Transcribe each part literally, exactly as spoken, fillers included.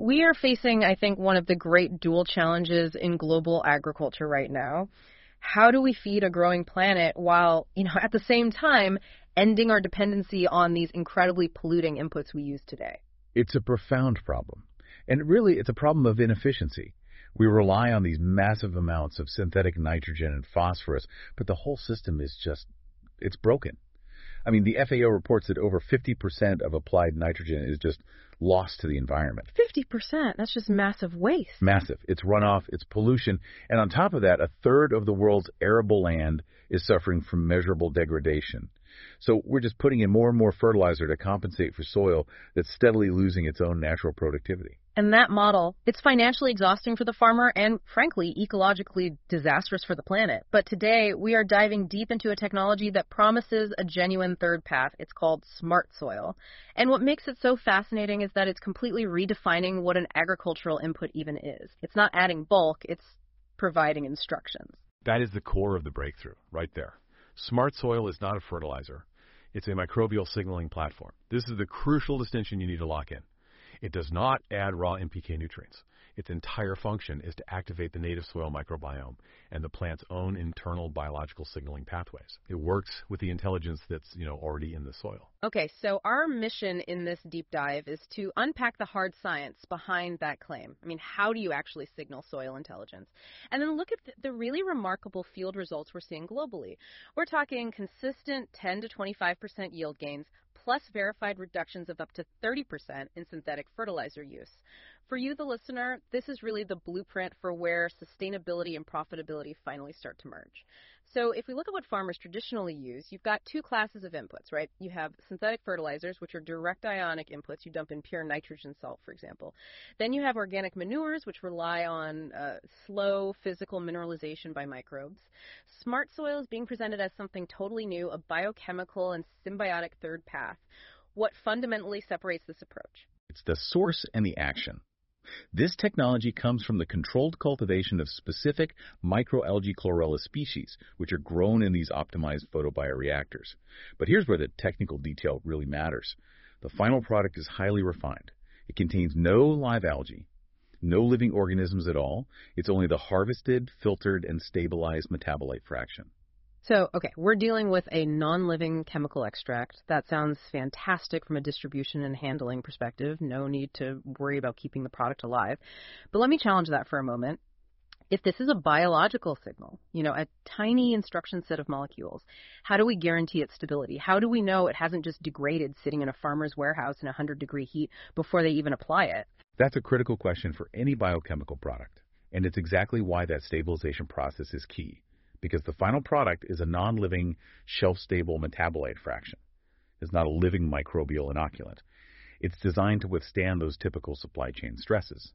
We are facing, I think, one of the great dual challenges in global agriculture right now. How do we feed a growing planet while, you know, at the same time, ending our dependency on these incredibly polluting inputs we use today? It's a profound problem. And really, it's a problem of inefficiency. We rely on these massive amounts of synthetic nitrogen and phosphorus, but the whole system is just, it's broken. I mean, the F A O reports that over fifty percent of applied nitrogen is just lost to the environment. fifty percent? That's just massive waste. Massive. It's runoff, it's pollution, and on top of that, a third of the world's arable land is suffering from measurable degradation. So we're just putting in more and more fertilizer to compensate for soil that's steadily losing its own natural productivity. And that model, it's financially exhausting for the farmer and, frankly, ecologically disastrous for the planet. But today, we are diving deep into a technology that promises a genuine third path. It's called Smart Soil. And what makes it so fascinating is that it's completely redefining what an agricultural input even is. It's not adding bulk, it's providing instructions. That is the core of the breakthrough, right there. Smart Soil is not a fertilizer. It's a microbial signaling platform. This is the crucial distinction you need to lock in. It does not add raw N P K nutrients. Its entire function is to activate the native soil microbiome and the plant's own internal biological signaling pathways. It works with the intelligence that's, you know, already in the soil. Okay, so our mission in this deep dive is to unpack the hard science behind that claim. I mean, how do you actually signal soil intelligence? And then look at the really remarkable field results we're seeing globally. We're talking consistent ten to twenty-five percent yield gains, plus verified reductions of up to thirty percent in synthetic fertilizer use. For you, the listener, this is really the blueprint for where sustainability and profitability finally start to merge. So if we look at what farmers traditionally use, you've got two classes of inputs, right? You have synthetic fertilizers, which are direct ionic inputs. You dump in pure nitrogen salt, for example. Then you have organic manures, which rely on uh, slow physical mineralization by microbes. Smart Soil is being presented as something totally new, a biochemical and symbiotic third path. What fundamentally separates this approach? It's the source and the action. This technology comes from the controlled cultivation of specific microalgae chlorella species, which are grown in these optimized photobioreactors. But here's where the technical detail really matters. The final product is highly refined. It contains no live algae, no living organisms at all. It's only the harvested, filtered, and stabilized metabolite fraction. So, okay, we're dealing with a non-living chemical extract. That sounds fantastic from a distribution and handling perspective. No need to worry about keeping the product alive. But let me challenge that for a moment. If this is a biological signal, you know, a tiny instruction set of molecules, how do we guarantee its stability? How do we know it hasn't just degraded sitting in a farmer's warehouse in one hundred degree heat before they even apply it? That's a critical question for any biochemical product. And it's exactly why that stabilization process is key. Because the final product is a non-living, shelf-stable metabolite fraction. It's not a living microbial inoculant. It's designed to withstand those typical supply chain stresses.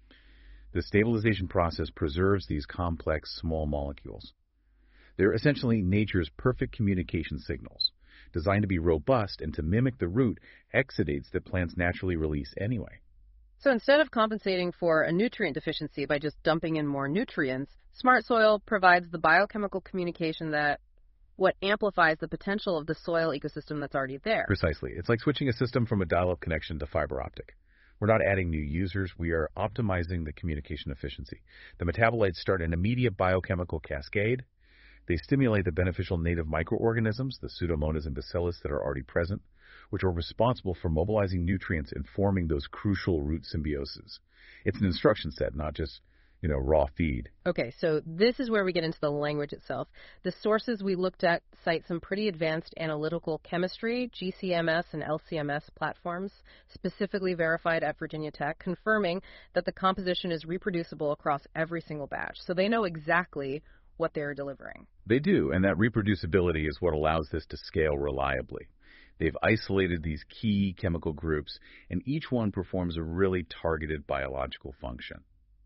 The stabilization process preserves these complex small molecules. They're essentially nature's perfect communication signals, designed to be robust and to mimic the root exudates that plants naturally release anyway. So instead of compensating for a nutrient deficiency by just dumping in more nutrients, Smart Soil provides the biochemical communication that what amplifies the potential of the soil ecosystem that's already there. Precisely. It's like switching a system from a dial-up connection to fiber optic. We're not adding new users. We are optimizing the communication efficiency. The metabolites start an immediate biochemical cascade. They stimulate the beneficial native microorganisms, the Pseudomonas and Bacillus that are already present, which are responsible for mobilizing nutrients and forming those crucial root symbioses. It's an instruction set, not just, you know, raw feed. Okay, so this is where we get into the language itself. The sources we looked at cite some pretty advanced analytical chemistry, G C M S and L C M S platforms, specifically verified at Virginia Tech, confirming that the composition is reproducible across every single batch. So they know exactly what they're delivering. They do, and that reproducibility is what allows this to scale reliably. They've isolated these key chemical groups, and each one performs a really targeted biological function.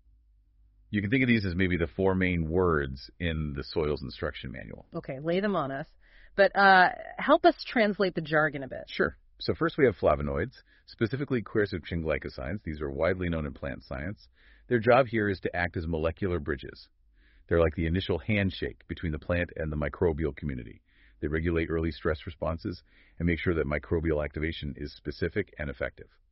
You can think of these as maybe the four main words in the soils instruction manual. Okay, lay them on us. But uh, help us translate the jargon a bit. Sure. So first we have flavonoids, specifically quercetin glycosides. These are widely known in plant science. Their job here is to act as molecular bridges. They're like the initial handshake between the plant and the microbial community. They regulate early stress responses and make sure that microbial activation is specific and effective.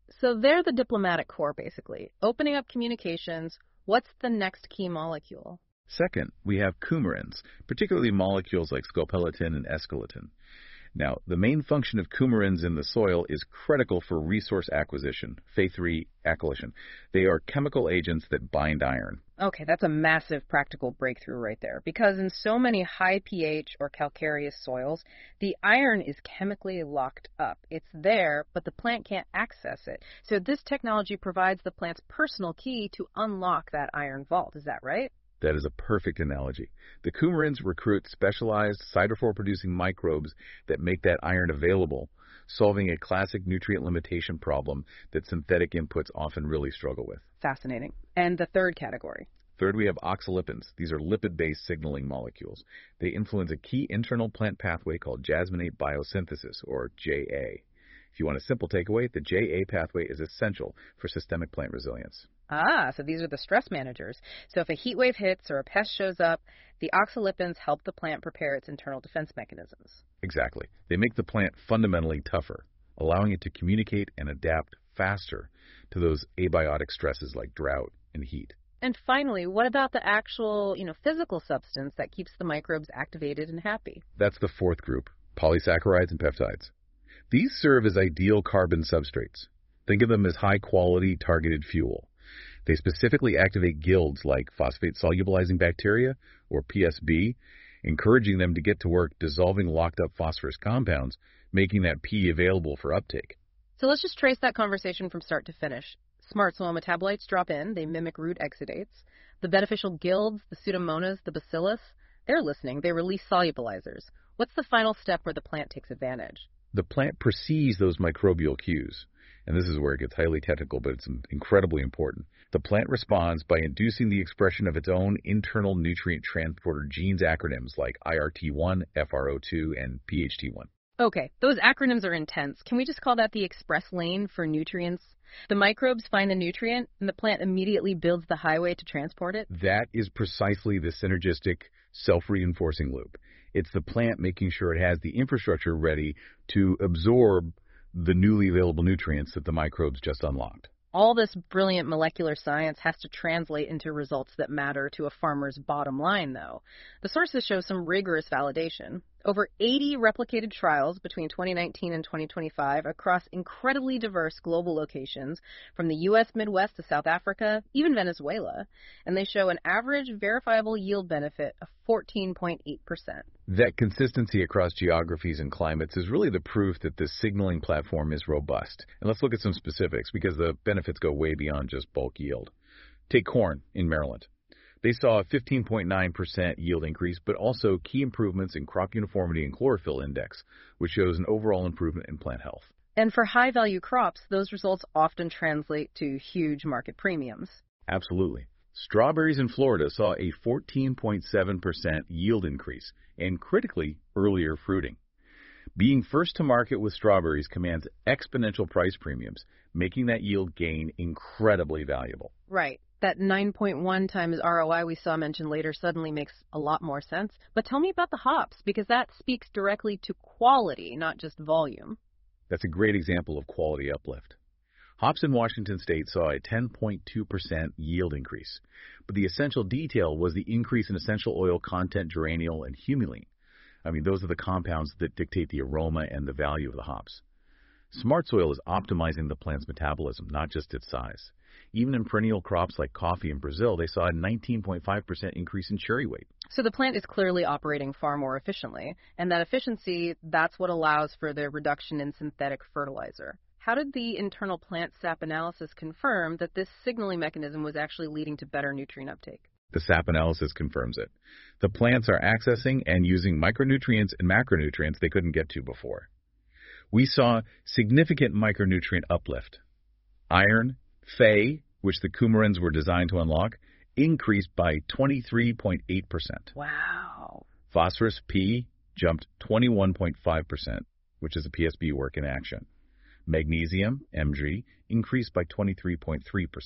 So they're the diplomatic corps, basically. Opening up communications, what's the next key molecule? Second, we have coumarins, particularly molecules like scopoletin and escalatin. Now, the main function of coumarins in the soil is critical for resource acquisition, F E three acquisition. They are chemical agents that bind iron. Okay, that's a massive practical breakthrough right there, because in so many high pH or calcareous soils, the iron is chemically locked up. It's there, but the plant can't access it. So this technology provides the plant's personal key to unlock that iron vault. Is that right? That is a perfect analogy. The coumarins recruit specialized cytophore-producing microbes that make that iron available, solving a classic nutrient limitation problem that synthetic inputs often really struggle with. Fascinating. And the third category? Third, we have oxalipins. These are lipid-based signaling molecules. They influence a key internal plant pathway called jasmonate biosynthesis, or J A. If you want a simple takeaway, the J A pathway is essential for systemic plant resilience. Ah, so these are the stress managers. So if a heat wave hits or a pest shows up, the oxalipins help the plant prepare its internal defense mechanisms. Exactly. They make the plant fundamentally tougher, allowing it to communicate and adapt faster to those abiotic stresses like drought and heat. And finally, what about the actual, you know, physical substance that keeps the microbes activated and happy? That's the fourth group, polysaccharides and peptides. These serve as ideal carbon substrates. Think of them as high-quality targeted fuel. They specifically activate guilds like phosphate-solubilizing bacteria, or P S B, encouraging them to get to work dissolving locked-up phosphorus compounds, making that P available for uptake. So let's just trace that conversation from start to finish. Smart soil metabolites drop in. They mimic root exudates. The beneficial guilds, the pseudomonas, the bacillus, they're listening. They release solubilizers. What's the final step where the plant takes advantage? The plant perceives those microbial cues, and this is where it gets highly technical, but it's incredibly important. The plant responds by inducing the expression of its own internal nutrient transporter genes acronyms like I R T one, F R O two, and P H T one. Okay, those acronyms are intense. Can we just call that the express lane for nutrients? The microbes find the nutrient, and the plant immediately builds the highway to transport it? That is precisely the synergistic, self-reinforcing loop. It's the plant making sure it has the infrastructure ready to absorb the newly available nutrients that the microbes just unlocked. All this brilliant molecular science has to translate into results that matter to a farmer's bottom line, though. The sources show some rigorous validation. Over eighty replicated trials between twenty nineteen and twenty twenty-five across incredibly diverse global locations, from the U S Midwest to South Africa, even Venezuela, and they show an average verifiable yield benefit of fourteen point eight percent. That consistency across geographies and climates is really the proof that this signaling platform is robust. And let's look at some specifics, because the benefits go way beyond just bulk yield. Take corn in Maryland. They saw a fifteen point nine percent yield increase, but also key improvements in crop uniformity and chlorophyll index, which shows an overall improvement in plant health. And for high-value crops, those results often translate to huge market premiums. Absolutely. Strawberries in Florida saw a fourteen point seven percent yield increase, and critically, earlier fruiting. Being first to market with strawberries commands exponential price premiums, making that yield gain incredibly valuable. Right. That nine point one times R O I we saw mentioned later suddenly makes a lot more sense. But tell me about the hops, because that speaks directly to quality, not just volume. That's a great example of quality uplift. Hops in Washington State saw a ten point two percent yield increase, but the essential detail was the increase in essential oil content, geraniol, and humulene. I mean, those are the compounds that dictate the aroma and the value of the hops. Smart soil is optimizing the plant's metabolism, not just its size. Even in perennial crops like coffee in Brazil, they saw a nineteen point five percent increase in cherry weight. So the plant is clearly operating far more efficiently, and that efficiency, that's what allows for the reduction in synthetic fertilizer. How did the internal plant sap analysis confirm that this signaling mechanism was actually leading to better nutrient uptake? The sap analysis confirms it. The plants are accessing and using micronutrients and macronutrients they couldn't get to before. We saw significant micronutrient uplift. Iron, Fe, which the coumarins were designed to unlock, increased by twenty-three point eight percent. Wow. Phosphorus, P, jumped twenty-one point five percent, which is a P S B work in action. Magnesium, M G, increased by twenty-three point three percent.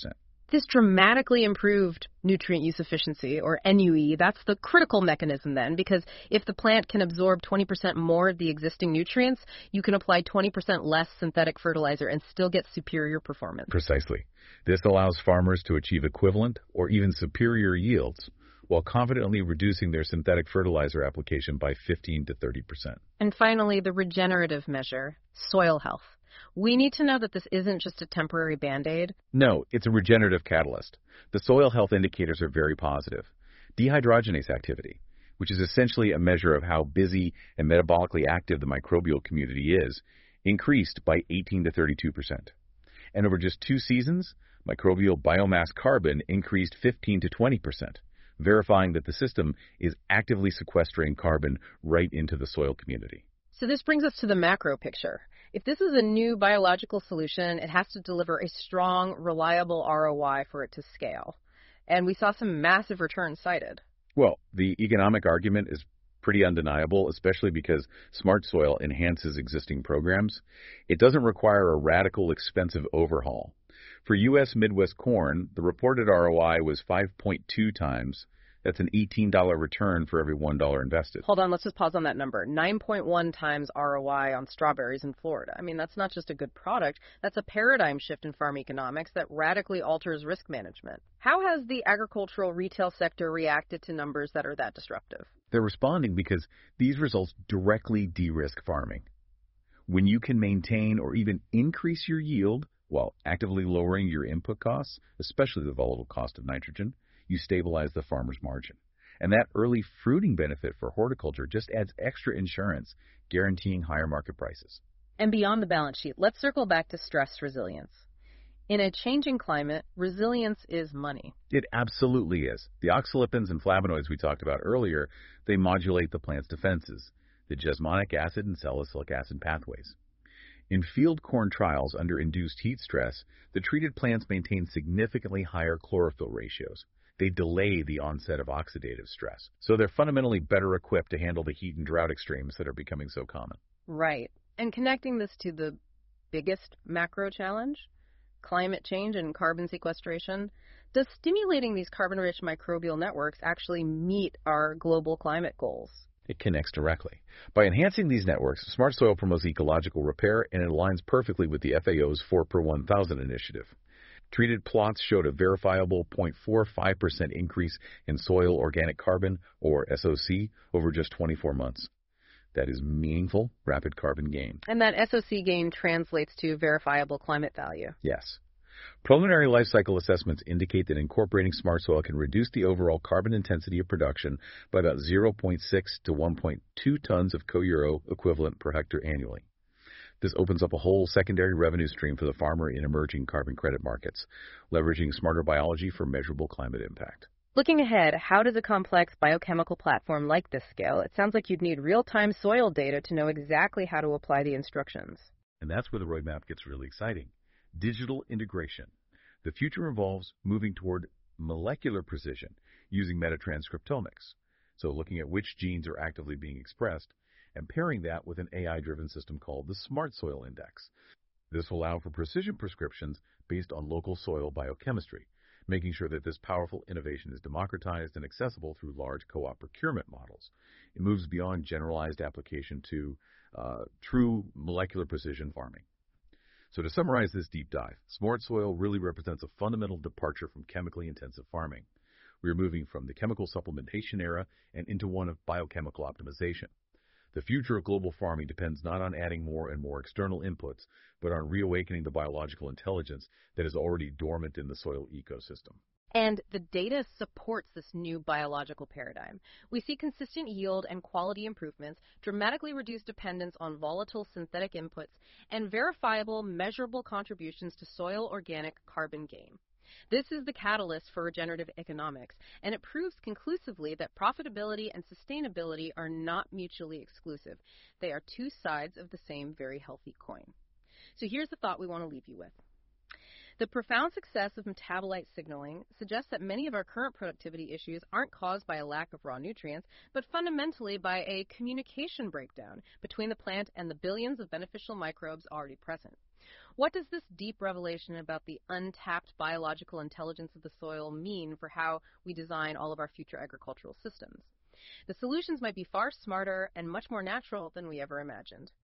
This dramatically improved nutrient use efficiency, or N U E. That's the critical mechanism then, because if the plant can absorb twenty percent more of the existing nutrients, you can apply twenty percent less synthetic fertilizer and still get superior performance. Precisely. This allows farmers to achieve equivalent or even superior yields while confidently reducing their synthetic fertilizer application by fifteen to thirty percent. And finally, the regenerative measure, soil health. We need to know that this isn't just a temporary Band-Aid. No, it's a regenerative catalyst. The soil health indicators are very positive. Dehydrogenase activity, which is essentially a measure of how busy and metabolically active the microbial community is, increased by eighteen to thirty-two percent. And over just two seasons, microbial biomass carbon increased fifteen to twenty percent, verifying that the system is actively sequestering carbon right into the soil community. So this brings us to the macro picture. If this is a new biological solution, it has to deliver a strong, reliable R O I for it to scale. And we saw some massive returns cited. Well, the economic argument is pretty undeniable, especially because Smart Soil enhances existing programs. It doesn't require a radical, expensive overhaul. For U S Midwest corn, the reported R O I was five point two times. That's an eighteen dollars return for every one dollar invested. Hold on, let's just pause on that number. nine point one times R O I on strawberries in Florida. I mean, that's not just a good product, that's a paradigm shift in farm economics that radically alters risk management. How has the agricultural retail sector reacted to numbers that are that disruptive? They're responding because these results directly de-risk farming. When you can maintain or even increase your yield while actively lowering your input costs, especially the volatile cost of nitrogen, you stabilize the farmer's margin. And that early fruiting benefit for horticulture just adds extra insurance, guaranteeing higher market prices. And beyond the balance sheet, let's circle back to stress resilience. In a changing climate, resilience is money. It absolutely is. The oxalipins and flavonoids we talked about earlier, they modulate the plant's defenses, the jasmonic acid and salicylic acid pathways. In field corn trials under induced heat stress, the treated plants maintain significantly higher chlorophyll ratios. They delay the onset of oxidative stress, so they're fundamentally better equipped to handle the heat and drought extremes that are becoming so common. Right. And connecting this to the biggest macro challenge, climate change and carbon sequestration, does stimulating these carbon-rich microbial networks actually meet our global climate goals? It connects directly. By enhancing these networks, Smart Soil promotes ecological repair, and it aligns perfectly with the F A O's four per one thousand initiative. Treated plots showed a verifiable zero point four five percent increase in soil organic carbon, or S O C, over just twenty-four months. That is meaningful, rapid carbon gain. And that S O C gain translates to verifiable climate value. Yes. Preliminary life cycle assessments indicate that incorporating Smart Soil can reduce the overall carbon intensity of production by about zero point six to one point two tons of co-euro equivalent per hectare annually. This opens up a whole secondary revenue stream for the farmer in emerging carbon credit markets, leveraging smarter biology for measurable climate impact. Looking ahead, how does a complex biochemical platform like this scale? It sounds like you'd need real-time soil data to know exactly how to apply the instructions. And that's where the roadmap gets really exciting. Digital integration. The future involves moving toward molecular precision using metatranscriptomics. So looking at which genes are actively being expressed and pairing that with an A I-driven system called the Smart Soil Index. This will allow for precision prescriptions based on local soil biochemistry, making sure that this powerful innovation is democratized and accessible through large co-op procurement models. It moves beyond generalized application to uh, true molecular precision farming. So to summarize this deep dive, Smart Soil really represents a fundamental departure from chemically intensive farming. We are moving from the chemical supplementation era and into one of biochemical optimization. The future of global farming depends not on adding more and more external inputs, but on reawakening the biological intelligence that is already dormant in the soil ecosystem. And the data supports this new biological paradigm. We see consistent yield and quality improvements, dramatically reduced dependence on volatile synthetic inputs, and verifiable, measurable contributions to soil organic carbon gain. This is the catalyst for regenerative economics, and it proves conclusively that profitability and sustainability are not mutually exclusive. They are two sides of the same very healthy coin. So here's the thought we want to leave you with. The profound success of metabolite signaling suggests that many of our current productivity issues aren't caused by a lack of raw nutrients, but fundamentally by a communication breakdown between the plant and the billions of beneficial microbes already present. What does this deep revelation about the untapped biological intelligence of the soil mean for how we design all of our future agricultural systems? The solutions might be far smarter and much more natural than we ever imagined.